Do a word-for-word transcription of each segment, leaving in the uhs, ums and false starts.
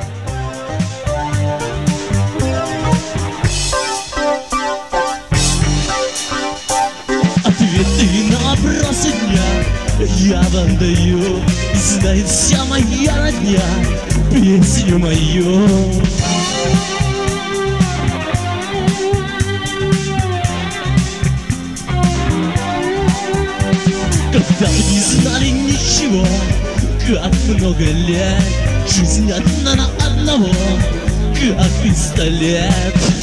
Ответы на вопросы дня я вам даю. Знает вся моя родня песню мою. Когда вы не знали ничего, как много лет, жизнь одна на одного, как пистолет.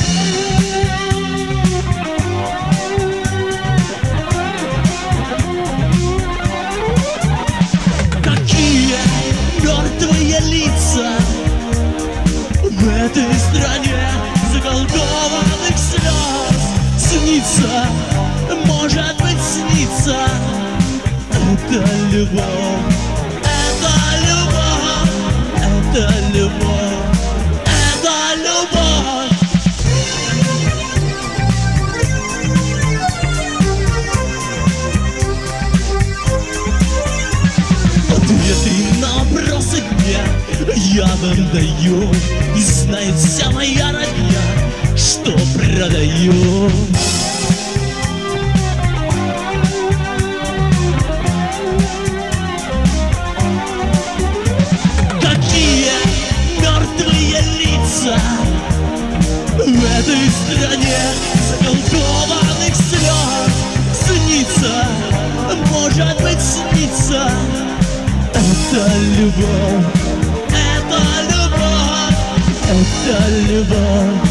Какие мертвые лица в этой стране заколдованных слез снится, может быть, снится. Это любовь, это любовь, это любовь, это любовь. Ответы на вопросы дня я вам даю. И знает вся моя родня, что продаю. В этой стране заколдованных слез снится, может быть, снится. Это любовь, это любовь, это любовь.